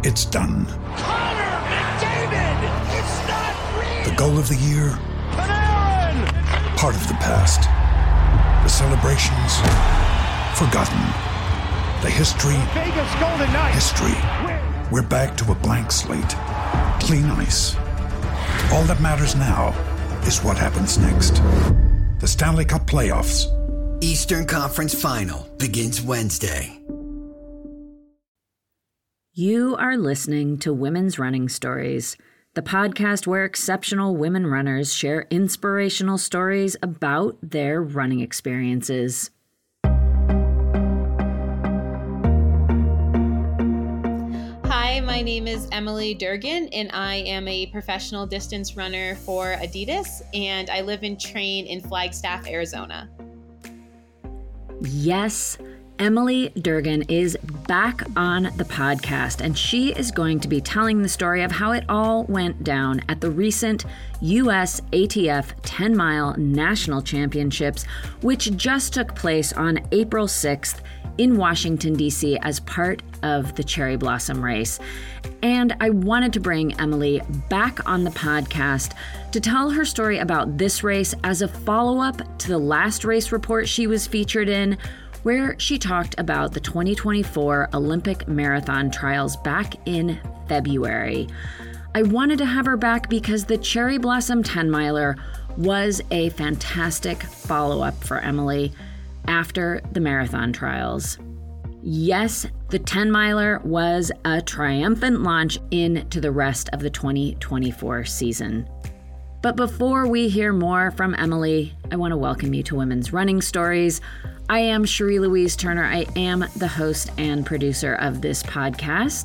It's done. Connor McDavid! It's not real! The goal of the year? Panarin! Part of the past. The celebrations? Forgotten. The history? Vegas Golden Knights! History. We're back to a blank slate. Clean ice. All that matters now is what happens next. The Stanley Cup playoffs. Eastern Conference Final begins Wednesday. You are listening to Women's Running Stories, the podcast where exceptional women runners share inspirational stories about their running experiences. Hi, my name is Emily Durgan, and I am a professional distance runner for Adidas, and I live and train in Flagstaff, Arizona. Yes, Emily Durgan is back on the podcast, and she is going to be telling the story of how it all went down at the recent US ATF 10-mile National Championships, which just took place on April 6th in Washington, D.C. as part of the Cherry Blossom Race. And I wanted to bring Emily back on the podcast to tell her story about this race as a follow-up to the last race report she was featured in, where she talked about the 2024 Olympic Marathon Trials back in February. I wanted to have her back because the Cherry Blossom 10-miler was a fantastic follow-up for Emily after the marathon trials. Yes, the 10-miler was a triumphant launch into the rest of the 2024 season. But before we hear more from Emily, I want to welcome you to Women's Running Stories. I am Cherie Louise Turner. I am the host and producer of this podcast.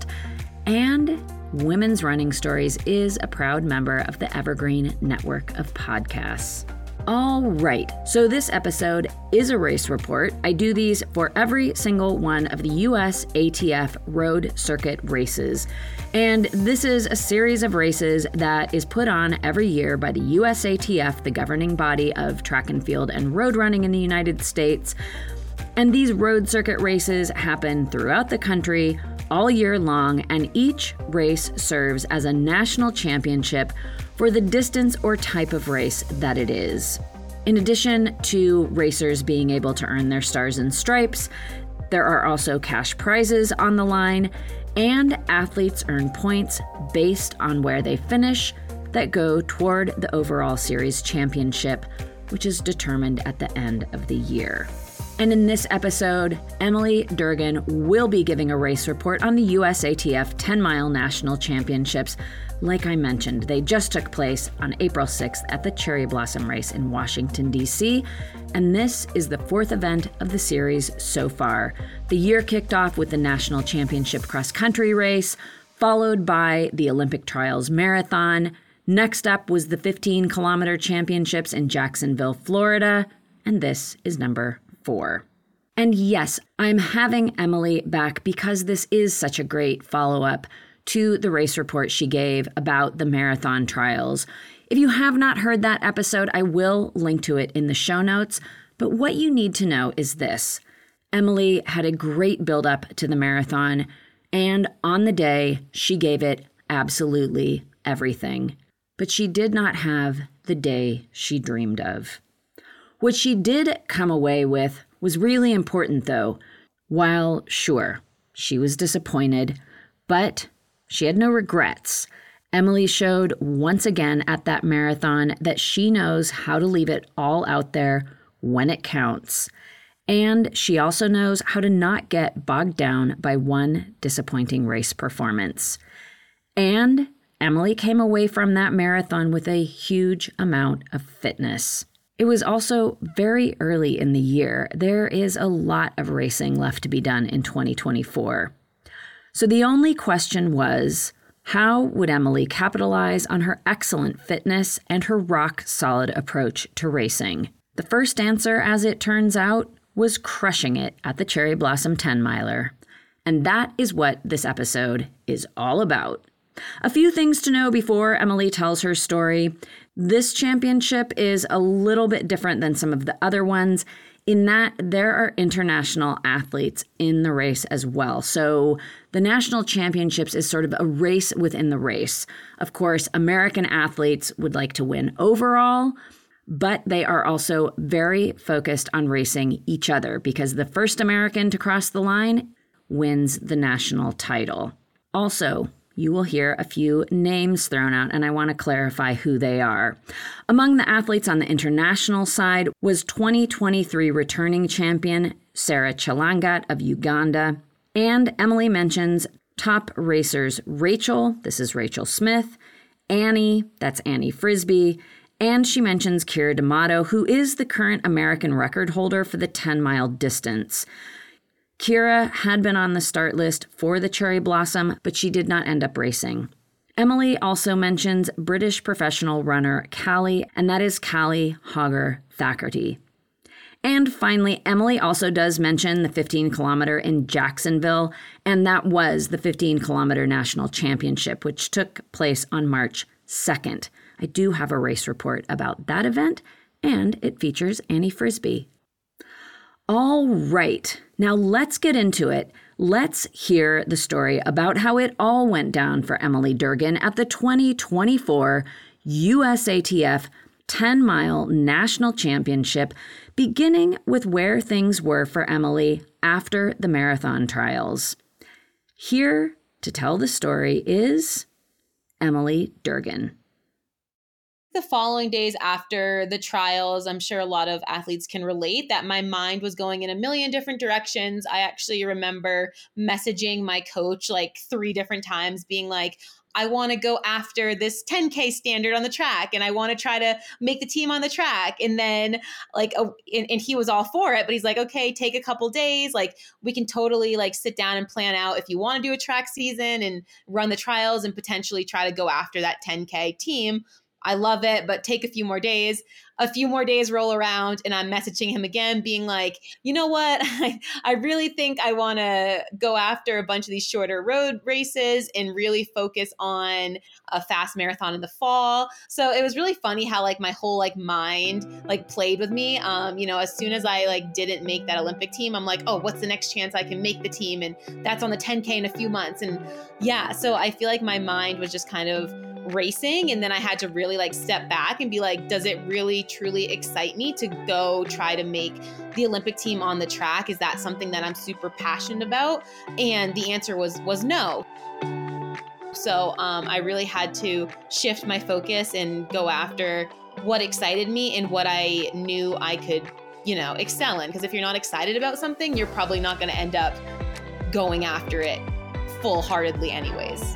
And Women's Running Stories is a proud member of the Evergreen Network of podcasts. All right, so this episode is a race report. I do these for every single one of the US ATF road circuit races. And this is a series of races that is put on every year by the US ATF, the governing body of track and field and road running in the United States. And these road circuit races happen throughout the country all year long, and each race serves as a national championship for the distance or type of race that it is. In addition to racers being able to earn their stars and stripes, there are also cash prizes on the line, and athletes earn points based on where they finish that go toward the overall series championship, which is determined at the end of the year. And in this episode, Emily Durgan will be giving a race report on the US ATF 10-mile National Championships. Like I mentioned, they just took place on April 6th at the Cherry Blossom Race in Washington, D.C., and this is the fourth event of the series so far. The year kicked off with the National Championship cross-country race, followed by the Olympic Trials Marathon. Next up was the 15-kilometer championships in Jacksonville, Florida, and this is number 4. And yes, I'm having Emily back because this is such a great follow-up to the race report she gave about the marathon trials. If you have not heard that episode, I will link to it in the show notes. But what you need to know is this. Emily had a great build-up to the marathon, and on the day, she gave it absolutely everything. But she did not have the day she dreamed of. What she did come away with was really important, though. While, sure, she was disappointed, but she had no regrets. Emily showed once again at that marathon that she knows how to leave it all out there when it counts. And she also knows how to not get bogged down by one disappointing race performance. And Emily came away from that marathon with a huge amount of fitness. It was also very early in the year. There is a lot of racing left to be done in 2024. So the only question was, how would Emily capitalize on her excellent fitness and her rock-solid approach to racing? The first answer, as it turns out, was crushing it at the Cherry Blossom 10-miler. And that is what this episode is all about. A few things to know before Emily tells her story. This championship is a little bit different than some of the other ones in that there are international athletes in the race as well. So the national championships is sort of a race within the race. Of course, American athletes would like to win overall, but they are also very focused on racing each other because the first American to cross the line wins the national title. Also, you will hear a few names thrown out, and I want to clarify who they are. Among the athletes on the international side was 2023 returning champion Sarah Chelangat of Uganda, and Emily mentions top racers Rachel, this is Rachel Smith, Annie, that's Annie Frisbee, and she mentions Keira D'Amato, who is the current American record holder for the 10-mile distance. Keira had been on the start list for the Cherry Blossom, but she did not end up racing. Emily also mentions British professional runner Callie, and that is Callie Hogger-Thackerty. And finally, Emily also does mention the 15-kilometer in Jacksonville, and that was the 15-kilometer national championship, which took place on March 2nd. I do have a race report about that event, and it features Annie Frisbee. All right, now let's get into it. Let's hear the story about how it all went down for Emily Durgan at the 2024 USATF 10-mile national championship, beginning with where things were for Emily after the marathon trials. Here to tell the story is Emily Durgan. The following days after the trials, I'm sure a lot of athletes can relate that my mind was going in a million different directions. I actually remember messaging my coach like 3 different times being like, I want to go after this 10K standard on the track and I want to try to make the team on the track. And then and he was all for it, but he's like, okay, take a couple days. Like we can totally like sit down and plan out if you want to do a track season and run the trials and potentially try to go after that 10K team. I love it, but take a few more days. A few more days roll around and I'm messaging him again being like, you know what? I really think I want to go after a bunch of these shorter road races and really focus on a fast marathon in the fall. So it was really funny how like my whole like mind like played with me. As soon as I like didn't make that Olympic team, I'm like, oh, what's the next chance I can make the team? And that's on the 10K in a few months. And yeah, so I feel like my mind was just kind of racing. And then I had to really like step back and be like, does it really truly excite me to go try to make the Olympic team on the track? Is that something that I'm super passionate about? And the answer was no. So I really had to shift my focus and go after what excited me and what I knew I could, excel in. Because if you're not excited about something, you're probably not going to end up going after it full-heartedly anyways.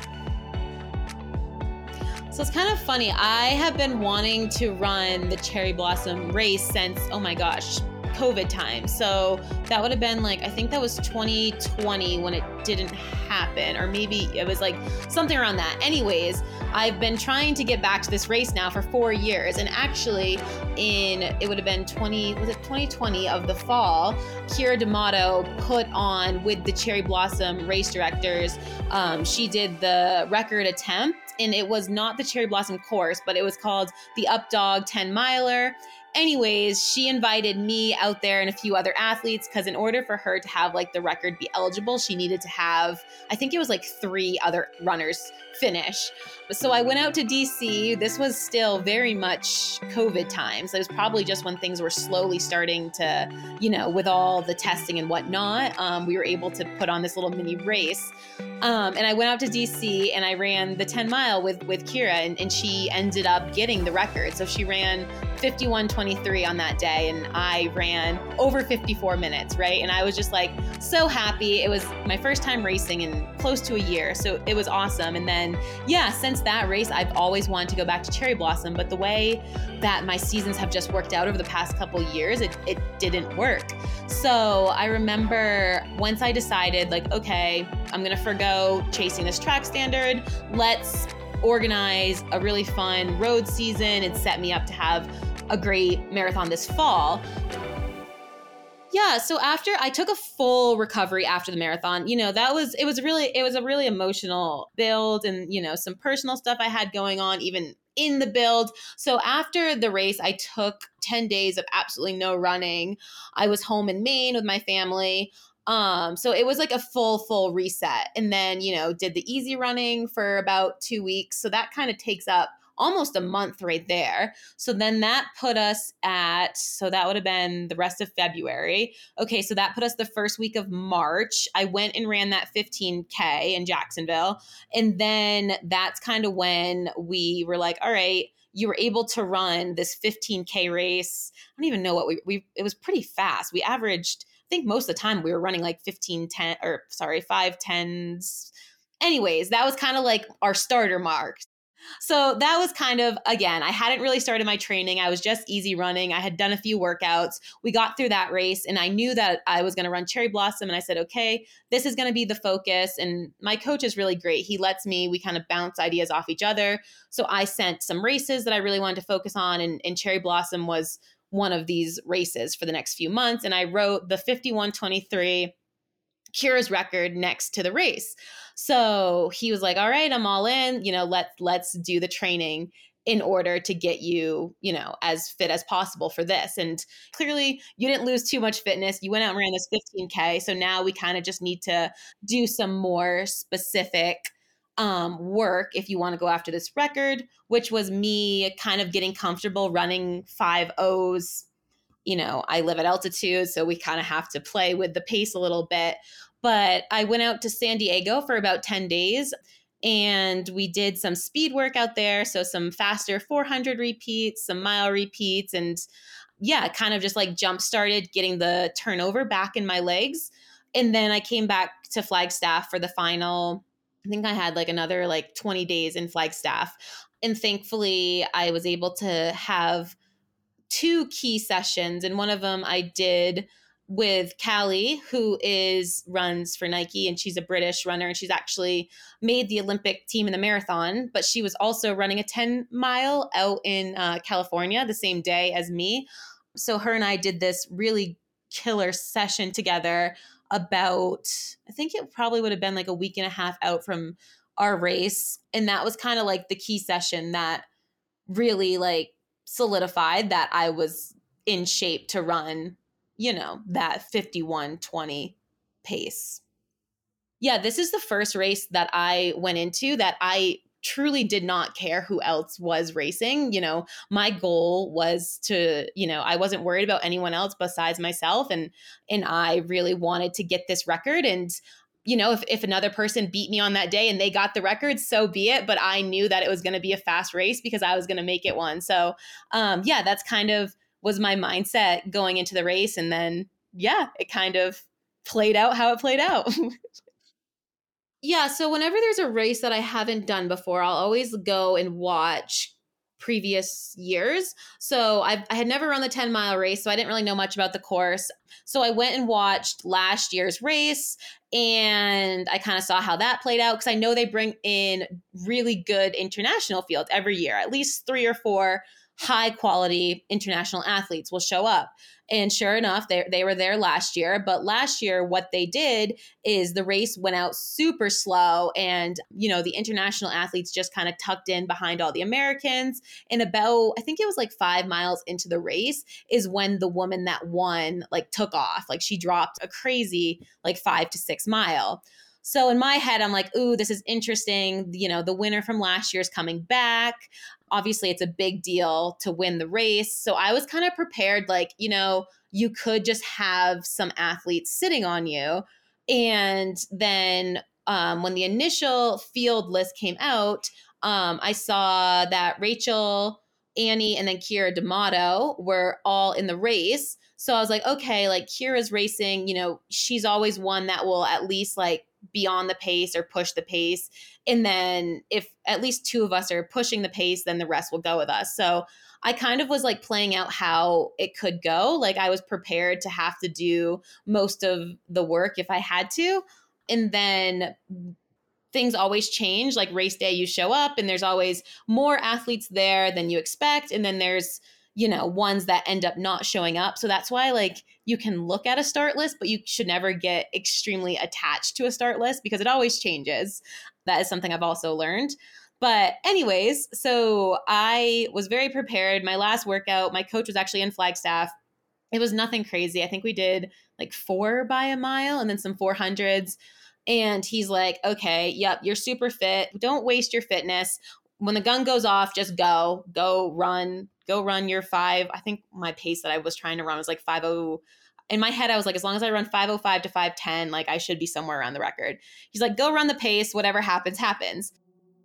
So it's kind of funny. I have been wanting to run the Cherry Blossom race since, oh my gosh, COVID time. So that would have been like, I think that was 2020 when it didn't happen, or maybe it was like something around that. Anyways, I've been trying to get back to this race now for 4 years. And actually it would have been 2020 of the fall, Keira D'Amato put on with the Cherry Blossom race directors. She did the record attempt. And it was not the Cherry Blossom course, but it was called the Updog 10 miler. Anyways, she invited me out there and a few other athletes because in order for her to have like the record be eligible, she needed to have, I think it was like 3 other runners finish. So I went out to DC. This was still very much COVID times. It was probably just when things were slowly starting to, with all the testing and whatnot, we were able to put on this little mini race. And I went out to DC and I ran the 10 mile with Keira and she ended up getting the record. So she ran 51:23 on that day and I ran over 54 minutes, right? And I was just like so happy. It was my first time racing in close to a year. So it was awesome. And then, since that race, I've always wanted to go back to Cherry Blossom, but the way that my seasons have just worked out over the past couple years, it didn't work. So I remember once I decided like, okay, I'm going to forgo chasing this track standard. Let's organize a really fun road season and set me up to have a great marathon this fall. Yeah, so after I took a full recovery after the marathon, it was a really emotional build and, some personal stuff I had going on even in the build. So after the race, I took 10 days of absolutely no running. I was home in Maine with my family. So it was like a full reset. And then, did the easy running for about 2 weeks. So that kind of takes up almost a month right there. So then that put us so that would have been the rest of February. Okay, so that put us the first week of March. I went and ran that 15K in Jacksonville. And then that's kind of when we were like, all right, you were able to run this 15K race. I don't even know what it was pretty fast. We averaged, I think most of the time we were running like 5:10s. Anyways, that was kind of like our starter mark. So that was kind of, again, I hadn't really started my training. I was just easy running. I had done a few workouts. We got through that race and I knew that I was going to run Cherry Blossom. And I said, okay, this is going to be the focus. And my coach is really great. He lets we kind of bounce ideas off each other. So I sent some races that I really wanted to focus on. And Cherry Blossom was one of these races for the next few months. And I wrote the 51:23 Kira's record next to the race. So he was like, all right, I'm all in, let's do the training in order to get you, as fit as possible for this. And clearly you didn't lose too much fitness. You went out and ran this 15K. So now we kind of just need to do some more specific work if you want to go after this record, which was me kind of getting comfortable running 5:0s. I live at altitude, so we kind of have to play with the pace a little bit. But I went out to San Diego for about 10 days and we did some speed work out there. So some faster 400 repeats, some mile repeats, and kind of just like jump started getting the turnover back in my legs. And then I came back to Flagstaff for the final. I think I had like another 20 days in Flagstaff. And thankfully I was able to have 2 key sessions. And one of them I did with Callie, who runs for Nike, and she's a British runner, and she's actually made the Olympic team in the marathon, but she was also running a 10-mile out in California the same day as me. So her and I did this really killer session together about, I think it probably would have been like a week and a half out from our race. And that was kind of like the key session that really solidified that I was in shape to run, that 51:20 pace. Yeah, this is the first race that I went into that I truly did not care who else was racing. My goal was to, I wasn't worried about anyone else besides myself. And I really wanted to get this record. And if another person beat me on that day and they got the record, so be it. But I knew that it was going to be a fast race because I was going to make it one. So that's kind of was my mindset going into the race. And then, it kind of played out how it played out. Yeah. So whenever there's a race that I haven't done before, I'll always go and watch previous years. So I had never run the 10-mile race, so I didn't really know much about the course. So I went and watched last year's race and I kind of saw how that played out because I know they bring in really good international fields every year. At least 3 or 4 high quality international athletes will show up. And sure enough, they were there last year. But last year, what they did is the race went out super slow. And, the international athletes just kind of tucked in behind all the Americans. And about, I think it was 5 miles into the race is when the woman that won took off. She dropped a crazy 5 to 6 mile. So in my head, I'm like, ooh, this is interesting. The winner from last year is coming back. Obviously, it's a big deal to win the race. So I was kind of prepared, you could just have some athletes sitting on you. And then when the initial field list came out, I saw that Rachel, Annie, and then Keira D'Amato were all in the race. So I was like, okay, Kira's racing, she's always one that will at least be on the pace or push the pace. And then if at least 2 of us are pushing the pace, then the rest will go with us. So I kind of was playing out how it could go. I was prepared to have to do most of the work if I had to. And then things always change. Race day, you show up and there's always more athletes there than you expect. And then there's, ones that end up not showing up. So that's why you can look at a start list, but you should never get extremely attached to a start list because it always changes. That is something I've also learned. But anyways, so I was very prepared. My last workout, my coach was actually in Flagstaff. It was nothing crazy. I think we did like 4 by a mile and then some 400s. And he's like, okay, yep, you're super fit. Don't waste your fitness. When the gun goes off, just go run your 5. I think my pace that I was trying to run was like 5:0. In my head, I was like, as long as I run 5:05 to 5:10, like I should be somewhere around the record. He's like, go run the pace. Whatever happens, happens.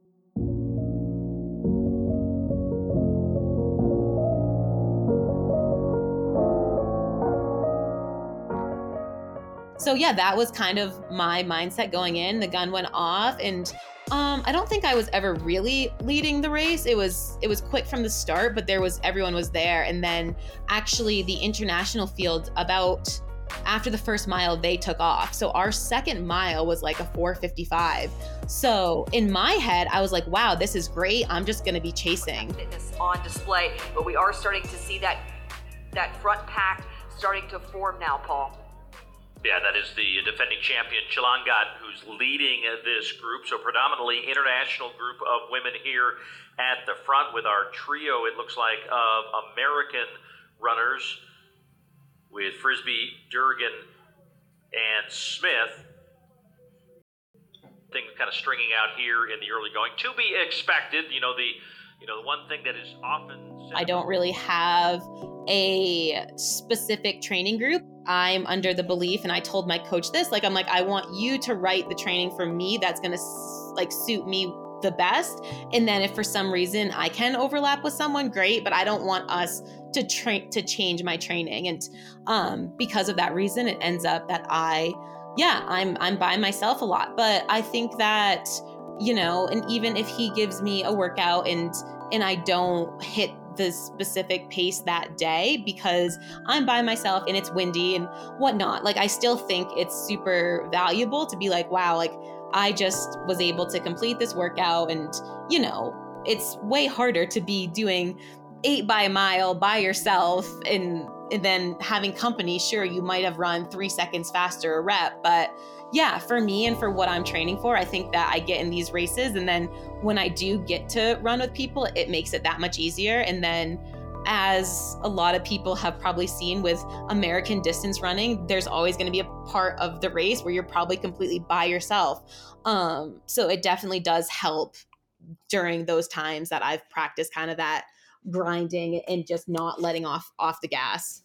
So yeah, that was kind of my mindset going in. The gun went off, and I don't think I was ever really leading the race. It was quick from the start, but everyone was there. And then actually the international field, about after the first mile, they took off. So our second mile was like a 4:55. So in my head, I was like, wow, this is great. I'm just going to be chasing. Fitness on display, but we are starting to see that front pack starting to form now, Paul. Yeah, that is the defending champion, Chilangat, who's leading this group. So predominantly international group of women here at the front with our trio, it looks like, of American runners with Frisbee, Durgan, and Smith. Things kind of stringing out here in the early going. To be expected, the one thing that is often said, I don't really have a specific training group. I'm under the belief, and I told my coach this, I'm like, I want you to write the training for me that's going to suit me the best. And then if for some reason I can overlap with someone, great, but I don't want us to change my training. And because of that reason, it ends up that I'm by myself a lot. But I think that, and even if he gives me a workout and I don't hit the specific pace that day because I'm by myself and it's windy and whatnot, I still think it's super valuable to be like, wow, I just was able to complete this workout. And, it's way harder to be doing 8 by a mile by yourself and then having company. Sure, you might have run 3 seconds faster a rep, but yeah, for me and for what I'm training for, I think that I get in these races, and then when I do get to run with people, it makes it that much easier. And then, as a lot of people have probably seen with American distance running, there's always going to be a part of the race where you're probably completely by yourself. So it definitely does help during those times that I've practiced kind of that grinding and just not letting off the gas.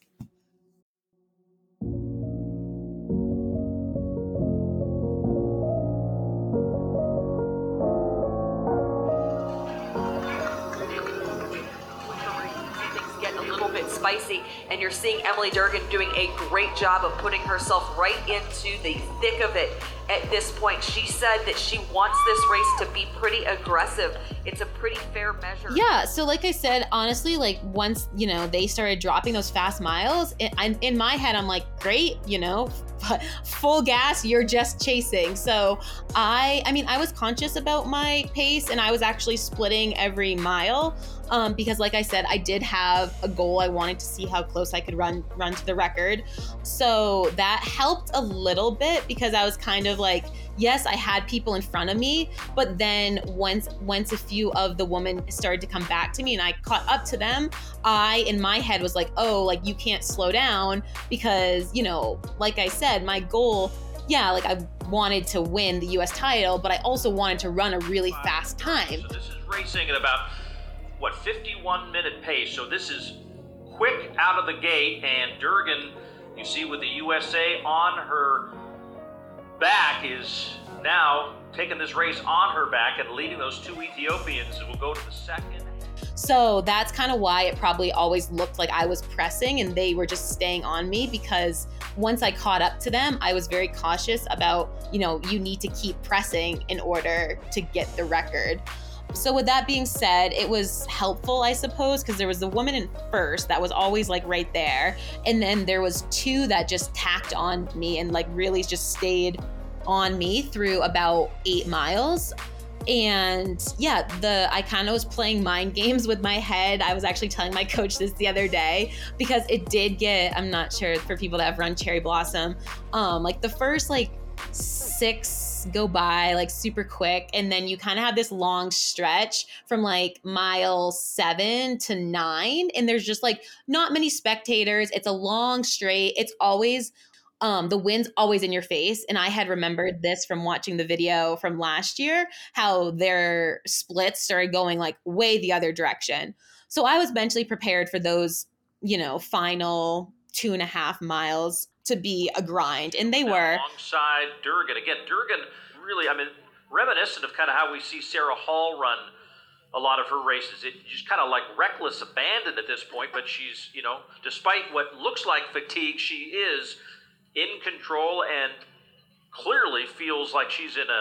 Spicy, and you're seeing Emily Durgan doing a great job of putting herself right into the thick of it at this point. She said that she wants this race to be pretty aggressive. It's a pretty fair measure. Yeah, so like I said, honestly, once, they started dropping those fast miles, in my head, I'm like, great, full gas, you're just chasing. So I was conscious about my pace, and I was actually splitting every mile. Because like I said, I did have a goal. I wanted to see how close I could run to the record. So that helped a little bit because I was kind of like, yes, I had people in front of me, but then once a few of the women started to come back to me and I caught up to them, in my head was like, oh, you can't slow down because, like I said, my goal, I wanted to win the US title, but I also wanted to run a really fast time. So this is racing at about 51-minute pace. So this is quick out of the gate, and Durgan, you see with the USA on her back, is now taking this race on her back and leading those 2 Ethiopians who will go to the second. So that's kind of why it probably always looked like I was pressing and they were just staying on me, because once I caught up to them, I was very cautious about, you need to keep pressing in order to get the record. So with that being said, it was helpful, I suppose, because there was the woman in first that was always right there. And then there was 2 that just tacked on me and really just stayed on me through about 8 miles. And yeah, I kind of was playing mind games with my head. I was actually telling my coach this the other day because it did get, I'm not sure for people that have run Cherry Blossom, the first 6 miles go by like super quick. And then you kind of have this long stretch from like mile 7 to 9. And there's just like not many spectators. It's a long straight. It's always the wind's always in your face. And I had remembered this from watching the video from last year, how their splits started going like way the other direction. So I was mentally prepared for those, final 2.5 miles to be a grind. And they were. Alongside Durgan. Again, Durgan really, reminiscent of kind of how we see Sarah Hall run a lot of her races. It's just kind of like reckless abandon at this point, but she's, despite what looks like fatigue, she is in control and clearly feels like she's in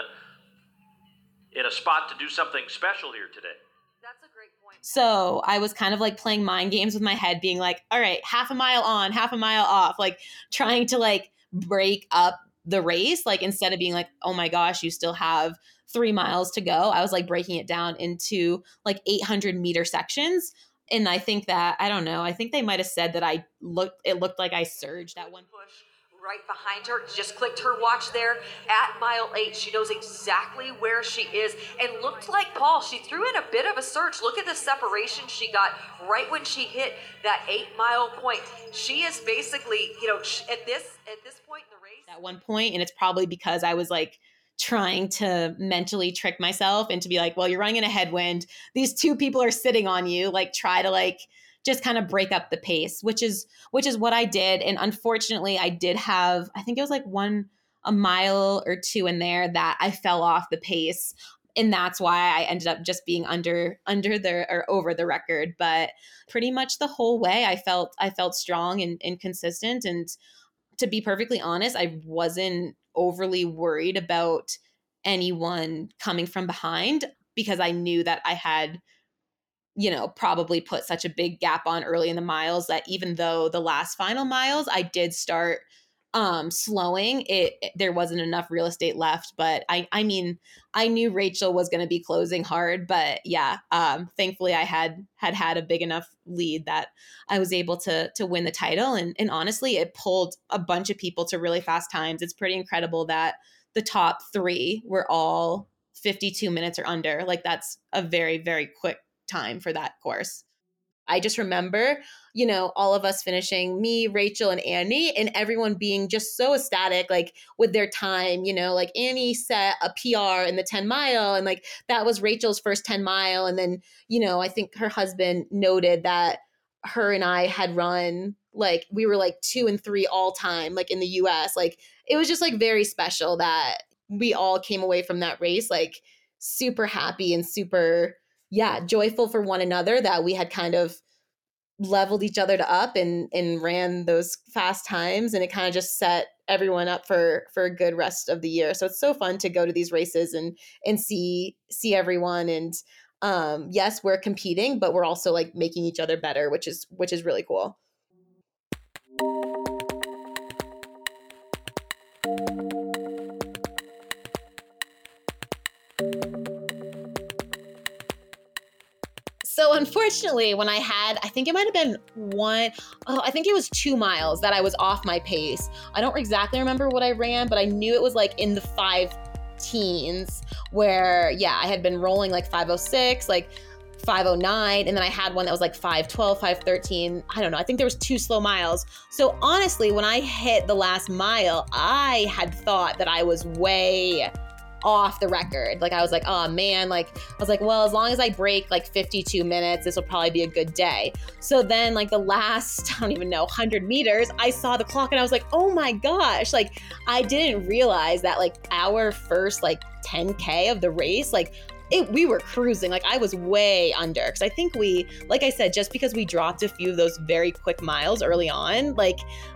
a spot to do something special here today. That's a great point. So I was kind of like playing mind games with my head, being like, all right, half a mile on, half a mile off, like trying to like break up the race. Like instead of being like, oh my gosh, you still have 3 miles to go, I was like breaking it down into like 800-meter sections. And I think that, I don't know, I think they might have said that it looked like I surged at one push right behind her. Just clicked her watch there at mile 8. She knows exactly where she is and looked like Paul. She threw in a bit of a surge. Look at the separation she got right when she hit that 8-mile point. She is basically, at this point in the race. At one point, and it's probably because I was like trying to mentally trick myself and to be like, well, you're running in a headwind. These 2 people are sitting on you. Like try to like just kind of break up the pace, which is what I did. And unfortunately, I did have, I think it was like a mile or 2 in there that I fell off the pace. And that's why I ended up just being under or over the record. But pretty much the whole way I felt strong and consistent. And to be perfectly honest, I wasn't overly worried about anyone coming from behind because I knew that I had probably put such a big gap on early in the miles that even though the last final miles I did start slowing, there wasn't enough real estate left. But I knew Rachel was going to be closing hard, but yeah, thankfully I had a big enough lead that I was able to win the title. And honestly, it pulled a bunch of people to really fast times. It's pretty incredible that the top 3 were all 52 minutes or under. Like that's a very, very quick time for that course. I just remember, all of us finishing, me, Rachel, and Annie, and everyone being just so ecstatic, like with their time, like Annie set a PR in the 10-mile, and like that was Rachel's first 10-mile. And then, I think her husband noted that her and I had run, like we were like 2 and 3 all time, like in the US. Like it was just like very special that we all came away from that race, like super happy and super, joyful for one another that we had kind of leveled each other up and ran those fast times. And it kind of just set everyone up for a good rest of the year. So it's so fun to go to these races and see everyone. And yes, we're competing, but we're also like making each other better, which is really cool. So unfortunately, when I think it might have been I think it was 2 miles that I was off my pace. I don't exactly remember what I ran, but I knew it was like in the 5 teens where, I had been rolling like 5:06, like 5:09, and then I had one that was like 5:12, 5:13. I don't know. I think there was 2 slow miles. So honestly, when I hit the last mile, I had thought that I was way off the record. Like I was like, oh man, like I was like, well, as long as I break like 52 minutes, this will probably be a good day. So then like the last, I don't even know, 100 meters, I saw the clock and I was like, oh my gosh, like I didn't realize that like our first like 10K of the race, like we were cruising. Like I was way under, because I think like I said, just because we dropped a few of those very quick miles early on, like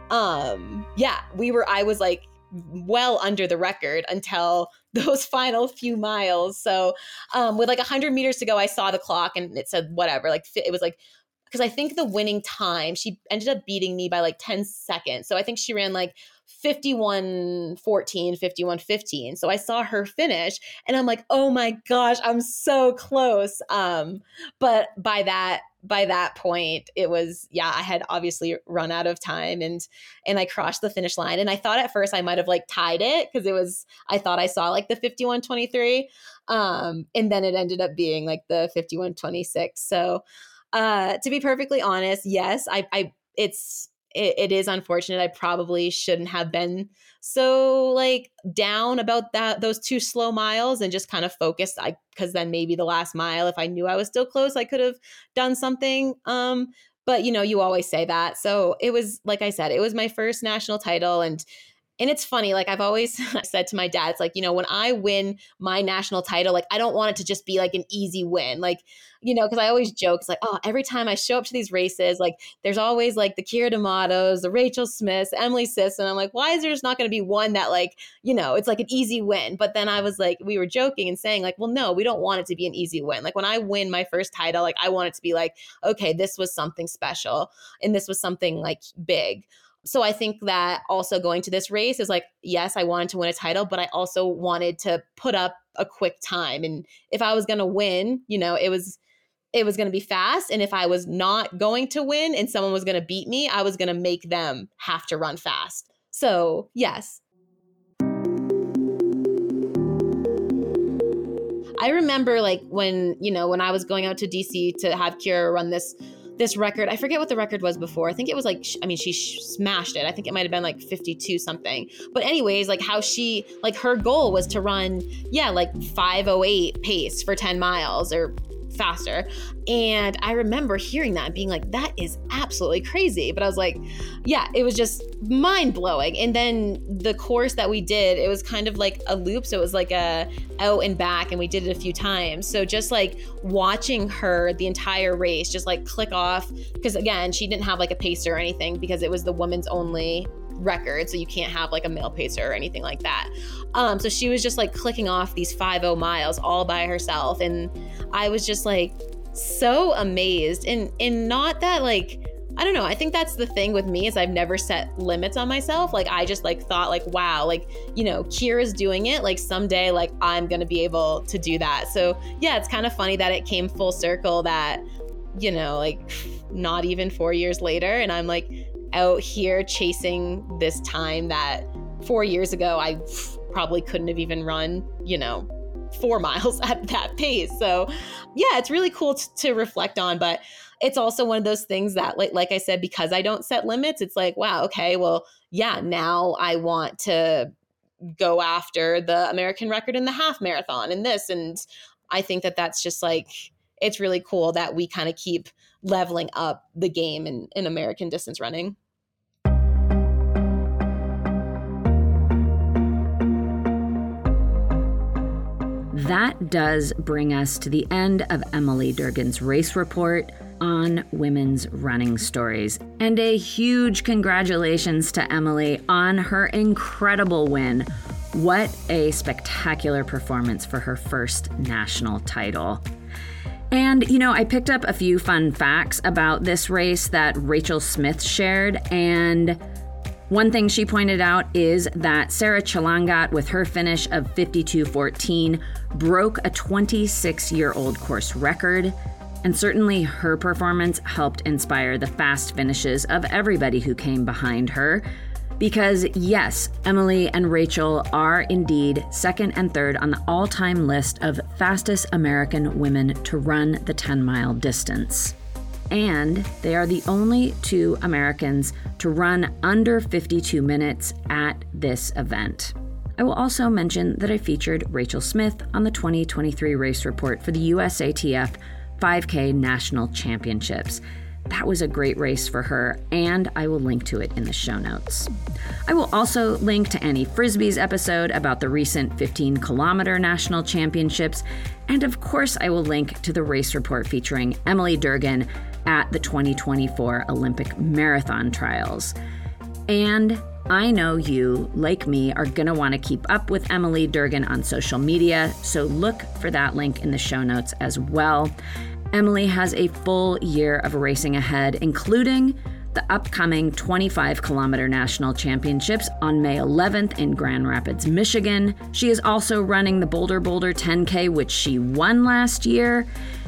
I was like well under the record until those final few miles. So with like 100 meters to go, I saw the clock and it said whatever, like it was like, because I think the winning time, she ended up beating me by like 10 seconds. So I think she ran like 51:14, 51:15. So I saw her finish and I'm like, oh my gosh, I'm so close. But by by that point, it was, I had obviously run out of time and I crossed the finish line. And I thought at first I might have like tied it because I thought I saw like the 51:23. And then it ended up being like the 51:26. So to be perfectly honest, yes, it is unfortunate. I probably shouldn't have been so like down about those 2 slow miles and just kind of focused, because then maybe the last mile, if I knew I was still close, I could have done something. But you always say that. So it was, like I said, it was my first national title. And it's funny, like I've always said to my dad, it's like, when I win my national title, like I don't want it to just be like an easy win. Like, because I always joke, it's like, oh, every time I show up to these races, like there's always like the Keira D'Amatos, the Rachel Smiths, Emily Sisson. And I'm like, why is there just not going to be one that like, it's like an easy win? But then I was like, we were joking and saying like, well, no, we don't want it to be an easy win. Like when I win my first title, like I want it to be like, okay, this was something special and this was something like big. So I think that also going to this race is like, yes, I wanted to win a title, but I also wanted to put up a quick time. And if I was going to win, it was going to be fast. And if I was not going to win and someone was going to beat me, I was going to make them have to run fast. So yes. I remember like when I was going out to DC to have Keira run this record. I forget what the record was before. I think it was like, she smashed it. I think it might've been like 52 something. But anyways, like how her goal was to run, like 5:08 pace for 10 miles or faster. And I remember hearing that and being like, that is absolutely crazy. But I was like, it was just mind blowing. And then the course that we did, it was kind of like a loop. So it was like a out and back, and we did it a few times. So just like watching her the entire race, just like click off, because again, she didn't have like a pacer or anything because it was the women's only record, so you can't have like a male pacer or anything like that. So she was just like clicking off these 5:0 miles all by herself, and I was just like so amazed. And not that like, I don't know, I think that's the thing with me is I've never set limits on myself. Like I just like thought like, wow, like Keira's doing it, like someday like I'm gonna be able to do that. So yeah, it's kind of funny that it came full circle that like not even 4 years later, and I'm like out here chasing this time that 4 years ago I probably couldn't have even run 4 miles at that pace. So yeah, it's really cool to reflect on, but it's also one of those things that like I said, because I don't set limits, it's like, wow, okay, well, yeah, now I want to go after the American record in the half marathon and this. And I think that that's just like, it's really cool that we kind of keep leveling up the game in American distance running. That does bring us to the end of Emily Durgan's race report on women's running stories. And a huge congratulations to Emily on her incredible win. What a spectacular performance for her first national title. And, I picked up a few fun facts about this race that Rachel Smith shared, and one thing she pointed out is that Sarah Chalangat, with her finish of 52:14, broke a 26-year-old course record, and certainly her performance helped inspire the fast finishes of everybody who came behind her. Because yes, Emily and Rachel are indeed second and third on the all-time list of fastest American women to run the 10-mile distance. And they are the only 2 Americans to run under 52 minutes at this event. I will also mention that I featured Rachel Smith on the 2023 race report for the USATF 5K National Championships. That was a great race for her, and I will link to it in the show notes. I will also link to Annie Frisbee's episode about the recent 15-kilometer national championships, and of course I will link to the race report featuring Emily Durgan at the 2024 Olympic Marathon Trials. And I know you, like me, are going to want to keep up with Emily Durgan on social media, so look for that link in the show notes as well. Emily has a full year of racing ahead, including the upcoming 25-kilometer national championships on May 11th in Grand Rapids, Michigan. She is also running the Boulder 10K, which she won last year.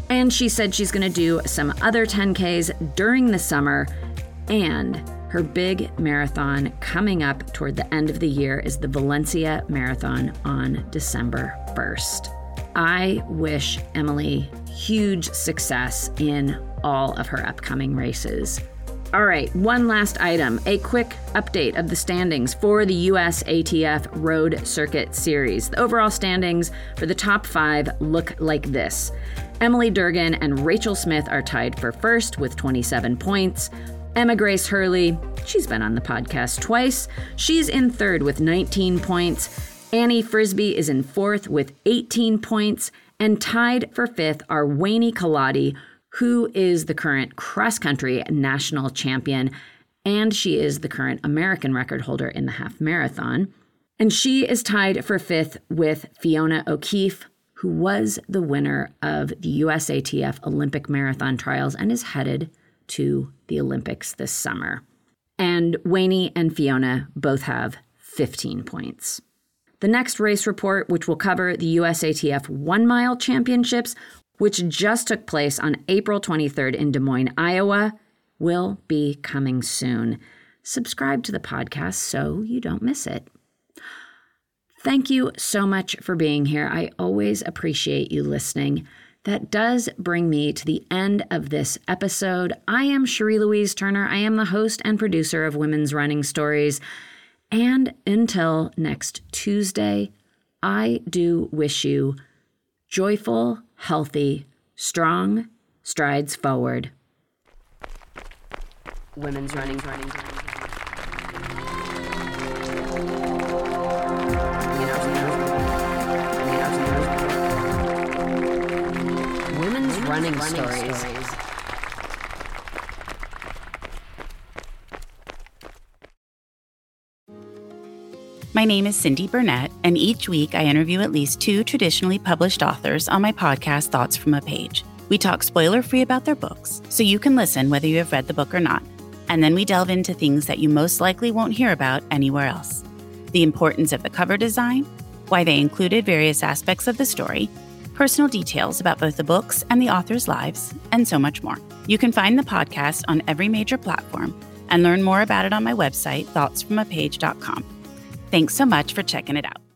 And she said she's going to do some other 10Ks during the summer. And her big marathon coming up toward the end of the year is the Valencia Marathon on December 1st. I wish Emily huge success in all of her upcoming races. All right, one last item, a quick update of the standings for the US ATF Road Circuit Series. The overall standings for the top 5 look like this. Emily Durgan and Rachel Smith are tied for first with 27 points. Emma Grace Hurley, she's been on the podcast twice. She's in third with 19 points. Annie Frisbee is in fourth with 18 points. And tied for fifth are Wayne Kaladi, who is the current cross-country national champion, and she is the current American record holder in the half marathon. And she is tied for fifth with Fiona O'Keefe, who was the winner of the USATF Olympic Marathon Trials and is headed to the Olympics this summer. And Wayne and Fiona both have 15 points. The next race report, which will cover the USATF 1 Mile Championships, which just took place on April 23rd in Des Moines, Iowa, will be coming soon. Subscribe to the podcast so you don't miss it. Thank you so much for being here. I always appreciate you listening. That does bring me to the end of this episode. I am Cherie Louise Turner. I am the host and producer of Women's Running Stories. And until next Tuesday, I do wish you joyful, healthy, strong strides forward. Women's Running. Women's Running Stories. My name is Cindy Burnett, and each week I interview at least 2 traditionally published authors on my podcast, Thoughts from a Page. We talk spoiler-free about their books, so you can listen whether you have read the book or not. And then we delve into things that you most likely won't hear about anywhere else. The importance of the cover design, why they included various aspects of the story, personal details about both the books and the authors' lives, and so much more. You can find the podcast on every major platform and learn more about it on my website, thoughtsfromapage.com. Thanks so much for checking it out.